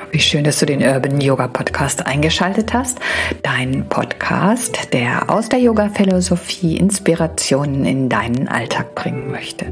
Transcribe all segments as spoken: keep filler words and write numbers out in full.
Wie schön, dass du den Urban Yoga Podcast eingeschaltet hast. Dein Podcast, der aus der Yoga-Philosophie Inspirationen in deinen Alltag bringen möchte.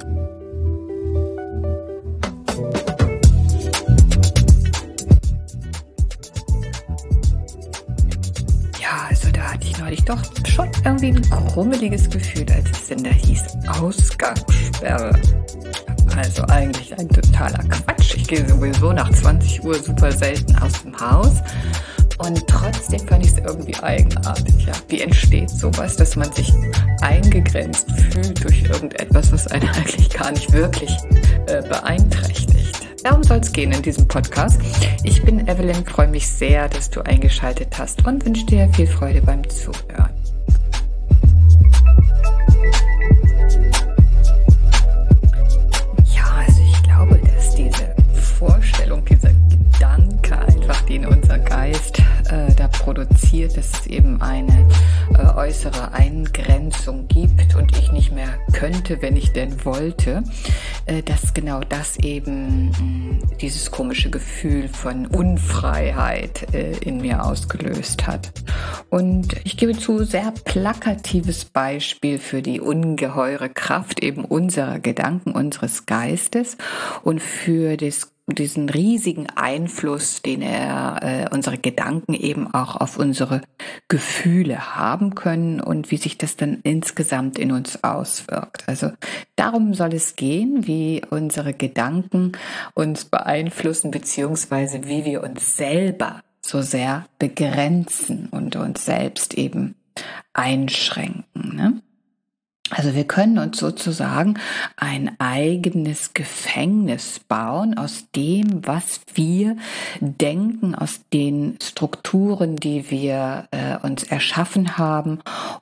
Ja, also da hatte ich neulich doch schon irgendwie ein krummeliges Gefühl, als es denn da hieß Ausgangssperre. Also eigentlich ein totaler Quatsch. Ich gehe sowieso nach zwanzig Uhr super selten aus dem Haus. Und trotzdem fand ich es irgendwie eigenartig. Ja, wie entsteht sowas, dass man sich eingegrenzt fühlt durch irgendetwas, was einen eigentlich gar nicht wirklich äh, beeinträchtigt? Darum soll es gehen in diesem Podcast. Ich bin Evelyn, freue mich sehr, dass du eingeschaltet hast und wünsche dir viel Freude beim Zuhören. Vorstellung, dieser Gedanke einfach, den unser Geist äh, da produziert, dass es eben eine äh, äußere Eingrenzung gibt und ich nicht mehr könnte, wenn ich denn wollte, äh, dass genau das eben mh, dieses komische Gefühl von Unfreiheit äh, in mir ausgelöst hat. Und ich gebe zu, sehr plakatives Beispiel für die ungeheure Kraft eben unserer Gedanken, unseres Geistes und für das diesen riesigen Einfluss, den er, äh, unsere Gedanken eben auch auf unsere Gefühle haben können und wie sich das dann insgesamt in uns auswirkt. Also darum soll es gehen, wie unsere Gedanken uns beeinflussen, beziehungsweise wie wir uns selber so sehr begrenzen und uns selbst eben einschränken, ne? Also wir können uns sozusagen ein eigenes Gefängnis bauen aus dem, was wir denken, aus den Strukturen, die wir äh, uns erschaffen haben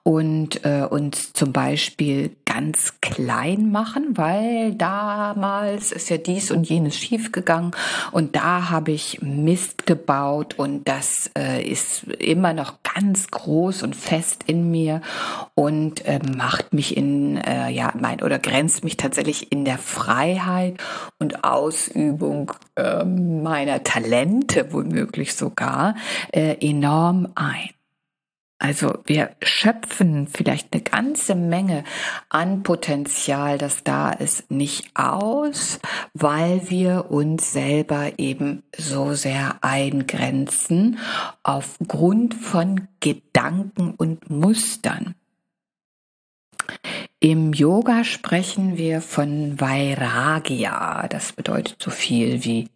und äh, uns zum Beispiel ganz klein machen, weil damals ist ja dies und jenes schiefgegangen und da habe ich Mist gebaut und das äh, ist immer noch ganz groß und fest in mir und äh, macht mich in, äh, ja, mein, oder grenzt mich tatsächlich in der Freiheit und Ausübung äh, meiner Talente, womöglich sogar, äh, enorm ein. Also wir schöpfen vielleicht eine ganze Menge an Potenzial, das da ist, nicht aus, weil wir uns selber eben so sehr eingrenzen aufgrund von Gedanken und Mustern. Im Yoga sprechen wir von Vairagya. Das bedeutet so viel wie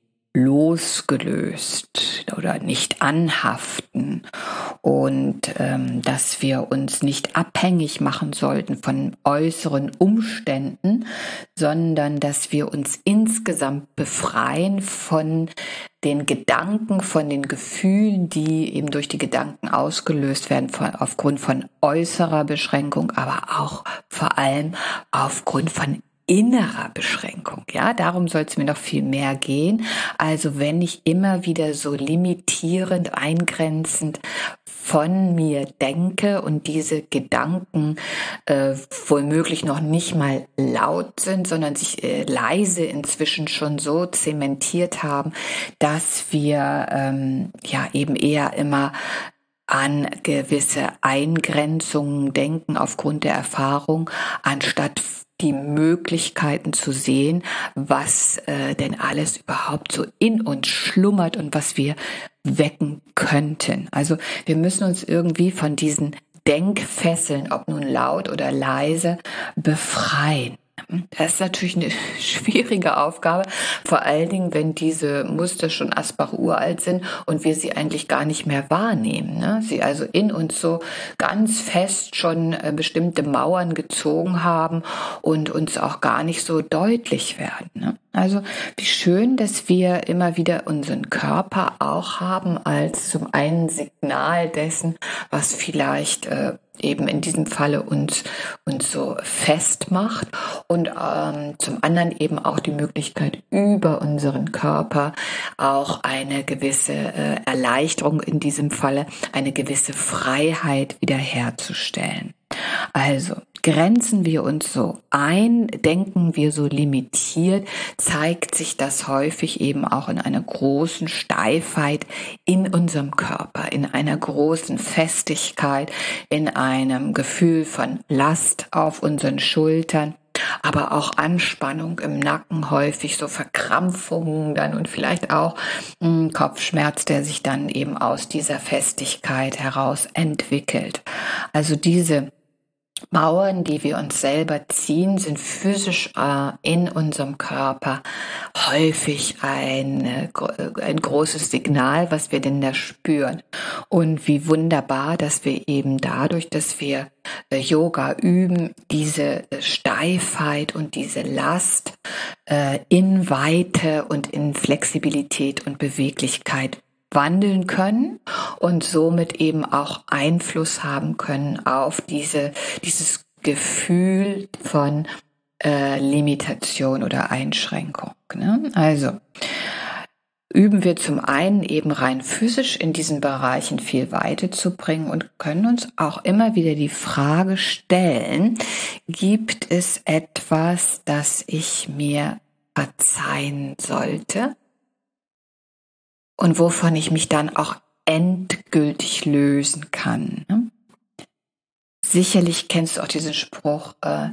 losgelöst oder nicht anhaften und ähm, dass wir uns nicht abhängig machen sollten von äußeren Umständen, sondern dass wir uns insgesamt befreien von den Gedanken, von den Gefühlen, die eben durch die Gedanken ausgelöst werden, von, aufgrund von äußerer Beschränkung, aber auch vor allem aufgrund von innerer Beschränkung. Ja, darum soll es mir noch viel mehr gehen. Also wenn ich immer wieder so limitierend, eingrenzend von mir denke und diese Gedanken äh, womöglich noch nicht mal laut sind, sondern sich äh, leise inzwischen schon so zementiert haben, dass wir ähm, ja eben eher immer an gewisse Eingrenzungen denken aufgrund der Erfahrung, anstatt die Möglichkeiten zu sehen, was äh, denn alles überhaupt so in uns schlummert und was wir wecken könnten. Also wir müssen uns irgendwie von diesen Denkfesseln, ob nun laut oder leise, befreien. Das ist natürlich eine schwierige Aufgabe, vor allen Dingen, wenn diese Muster schon Asbach uralt sind und wir sie eigentlich gar nicht mehr wahrnehmen, ne? Sie also in uns so ganz fest schon äh, bestimmte Mauern gezogen haben und uns auch gar nicht so deutlich werden, ne? Also wie schön, dass wir immer wieder unseren Körper auch haben als zum einen Signal dessen, was vielleicht äh, eben in diesem Falle uns, uns so festmacht und ähm, zum anderen eben auch die Möglichkeit, über unseren Körper auch eine gewisse äh, Erleichterung, in diesem Falle eine gewisse Freiheit wiederherzustellen. Also grenzen wir uns so ein, denken wir so limitiert, zeigt sich das häufig eben auch in einer großen Steifheit in unserem Körper, in einer großen Festigkeit, in einem Gefühl von Last auf unseren Schultern, aber auch Anspannung im Nacken, häufig so Verkrampfungen dann und vielleicht auch ein Kopfschmerz, der sich dann eben aus dieser Festigkeit heraus entwickelt. Also diese Mauern, die wir uns selber ziehen, sind physisch äh, in unserem Körper häufig ein, äh, ein großes Signal, was wir denn da spüren. Und wie wunderbar, dass wir eben dadurch, dass wir äh, Yoga üben, diese Steifheit und diese Last äh, in Weite und in Flexibilität und Beweglichkeit wandeln können und somit eben auch Einfluss haben können auf diese, dieses Gefühl von äh, Limitation oder Einschränkung. Ne? Also üben wir zum einen eben rein physisch in diesen Bereichen viel Weite zu bringen und können uns auch immer wieder die Frage stellen, gibt es etwas, das ich mir verzeihen sollte? Und wovon ich mich dann auch endgültig lösen kann. Ne? Sicherlich kennst du auch diesen Spruch, äh,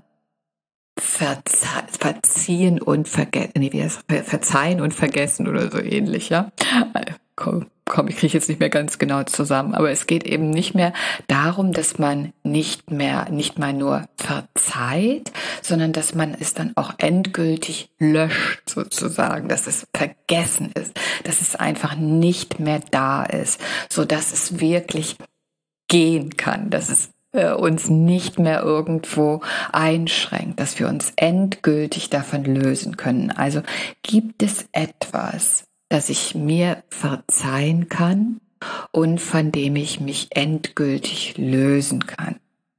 verze- verziehen und vergessen, nee, wie heißt das? Verzeihen und vergessen oder so ähnlich, ja. Komm, komm, ich kriege jetzt nicht mehr ganz genau zusammen, aber es geht eben nicht mehr darum, dass man nicht mehr, nicht mal nur verzeiht, sondern dass man es dann auch endgültig löscht sozusagen, dass es vergessen ist, dass es einfach nicht mehr da ist, so dass es wirklich gehen kann, dass es äh, uns nicht mehr irgendwo einschränkt, dass wir uns endgültig davon lösen können. Also gibt es etwas, das ich mir verzeihen kann und von dem ich mich endgültig lösen kann.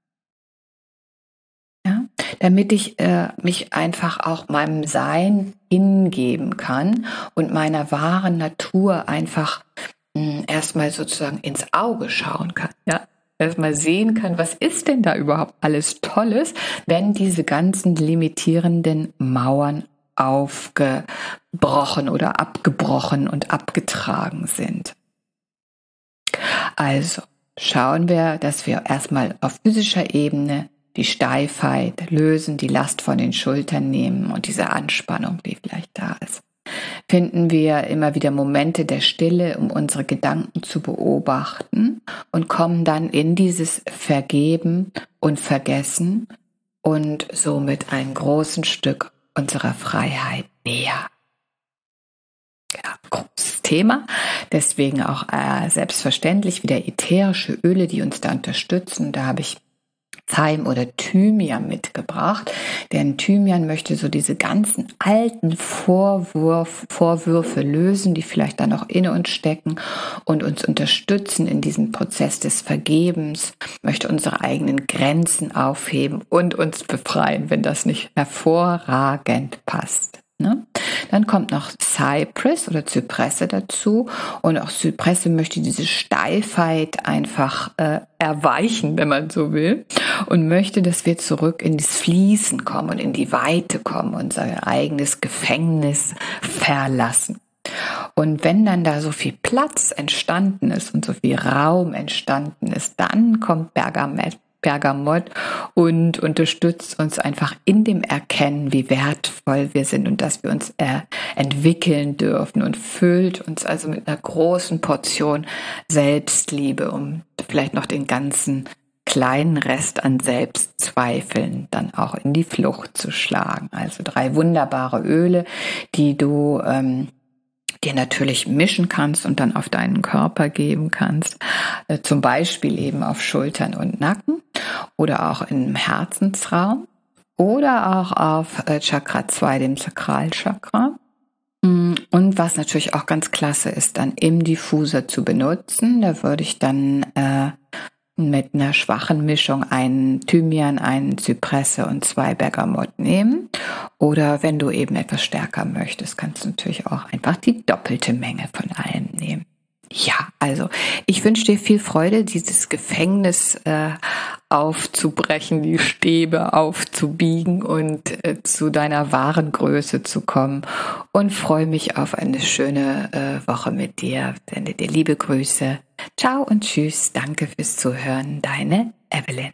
Ja? Damit ich äh, mich einfach auch meinem Sein hingeben kann und meiner wahren Natur einfach mh, erstmal sozusagen ins Auge schauen kann. Ja? Erstmal sehen kann, was ist denn da überhaupt alles Tolles, wenn diese ganzen limitierenden Mauern aufgebrochen oder abgebrochen und abgetragen sind. Also schauen wir, dass wir erstmal auf physischer Ebene die Steifheit lösen, die Last von den Schultern nehmen und diese Anspannung, die vielleicht da ist. Finden wir immer wieder Momente der Stille, um unsere Gedanken zu beobachten und kommen dann in dieses Vergeben und Vergessen und somit ein großes Stück unserer Freiheit näher. Ja, großes Thema, deswegen auch äh, selbstverständlich wieder ätherische Öle, die uns da unterstützen. Da habe ich Thym oder Thymian mitgebracht, denn Thymian möchte so diese ganzen alten Vorwurf, Vorwürfe lösen, die vielleicht da noch in uns stecken und uns unterstützen in diesem Prozess des Vergebens, möchte unsere eigenen Grenzen aufheben und uns befreien, wenn das nicht hervorragend passt. Ne? Dann kommt noch Cypress oder Zypresse dazu und auch Zypresse möchte diese Steifheit einfach äh, erweichen, wenn man so will, und möchte, dass wir zurück in das Fließen kommen und in die Weite kommen, unser eigenes Gefängnis verlassen. Und wenn dann da so viel Platz entstanden ist und so viel Raum entstanden ist, dann kommt Bergamott. Bergamott und unterstützt uns einfach in dem Erkennen, wie wertvoll wir sind und dass wir uns äh, entwickeln dürfen und füllt uns also mit einer großen Portion Selbstliebe, um vielleicht noch den ganzen kleinen Rest an Selbstzweifeln dann auch in die Flucht zu schlagen. Also drei wunderbare Öle, die du ähm, dir natürlich mischen kannst und dann auf deinen Körper geben kannst, äh, zum Beispiel eben auf Schultern und Nacken oder auch im Herzensraum oder auch auf äh, Chakra zwei, dem Sakralchakra. Und was natürlich auch ganz klasse ist, dann im Diffuser zu benutzen. Da würde ich dann äh, mit einer schwachen Mischung einen Thymian, einen Zypresse und zwei Bergamott nehmen. Oder wenn du eben etwas stärker möchtest, kannst du natürlich auch einfach die doppelte Menge von allem nehmen. Ja, also ich wünsche dir viel Freude, dieses Gefängnis äh, aufzubrechen, die Stäbe aufzubiegen und äh, zu deiner wahren Größe zu kommen. Und freue mich auf eine schöne äh, Woche mit dir. Sende dir liebe Grüße. Ciao und tschüss. Danke fürs Zuhören. Deine Evelyn.